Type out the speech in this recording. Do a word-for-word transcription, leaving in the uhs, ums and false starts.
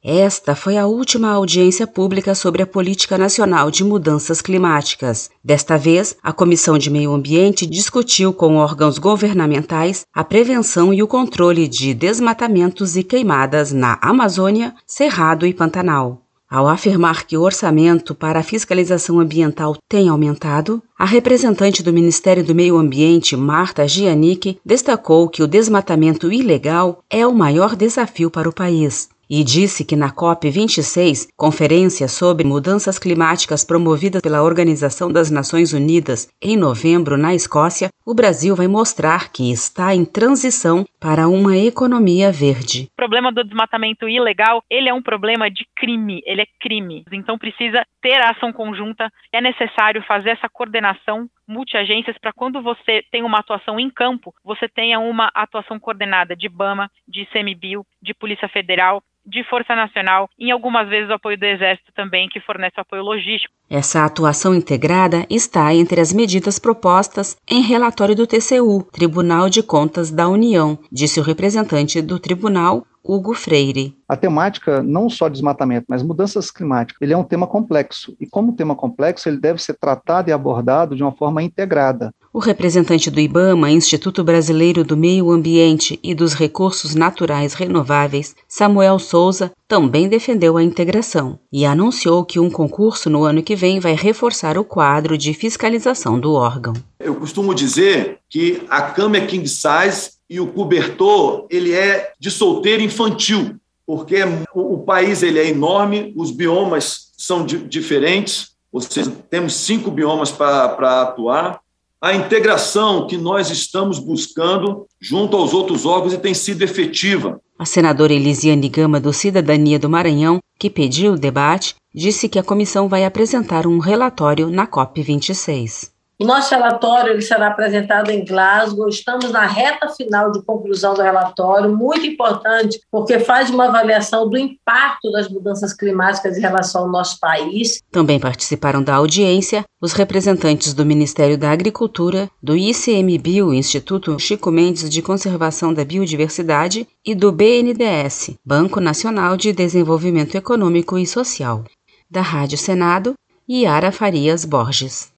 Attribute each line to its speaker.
Speaker 1: Esta foi a última audiência pública sobre a Política Nacional de Mudanças Climáticas. Desta vez, a Comissão de Meio Ambiente discutiu com órgãos governamentais a prevenção e o controle de desmatamentos e queimadas na Amazônia, Cerrado e Pantanal. Ao afirmar que o orçamento para a fiscalização ambiental tem aumentado, a representante do Ministério do Meio Ambiente, Marta Gianick, destacou que o desmatamento ilegal é o maior desafio para o país. E disse que na COP vinte e seis, conferência sobre mudanças climáticas promovida pela Organização das Nações Unidas em novembro na Escócia, o Brasil vai mostrar que está em transição para uma economia verde.
Speaker 2: O problema do desmatamento ilegal, ele é um problema de crime, ele é crime. Então precisa ter ação conjunta, é necessário fazer essa coordenação multiagências para quando você tem uma atuação em campo, você tenha uma atuação coordenada de IBAMA, de ICMBio, de Polícia Federal, de Força Nacional, e algumas vezes o apoio do Exército também, que fornece apoio logístico.
Speaker 1: Essa atuação integrada está entre as medidas propostas em relatório do T C U, Tribunal de Contas da União, disse o representante do tribunal, Hugo Freire.
Speaker 3: A temática, não só desmatamento, mas mudanças climáticas, ele é um tema complexo. E como tema complexo, ele deve ser tratado e abordado de uma forma integrada.
Speaker 1: O representante do IBAMA, Instituto Brasileiro do Meio Ambiente e dos Recursos Naturais Renováveis, Samuel Souza, também defendeu a integração e anunciou que um concurso no ano que vem vai reforçar o quadro de fiscalização do órgão.
Speaker 4: Eu costumo dizer que a cama é king size e o cobertor ele é de solteiro infantil, porque o, o país ele é enorme, os biomas são di- diferentes, ou seja, temos cinco biomas para atuar. A integração que nós estamos buscando junto aos outros órgãos e tem sido efetiva.
Speaker 1: A senadora Elisiane Gama, do Cidadania do Maranhão, que pediu o debate, disse que a comissão vai apresentar um relatório na COP vinte e seis.
Speaker 5: O nosso relatório ele será apresentado em Glasgow. Estamos na reta final de conclusão do relatório, muito importante, porque faz uma avaliação do impacto das mudanças climáticas em relação ao nosso país.
Speaker 1: Também participaram da audiência os representantes do Ministério da Agricultura, do ICMBio, Instituto Chico Mendes de Conservação da Biodiversidade, e do B N D E S, Banco Nacional de Desenvolvimento Econômico e Social. Da Rádio Senado, Yara Farias Borges.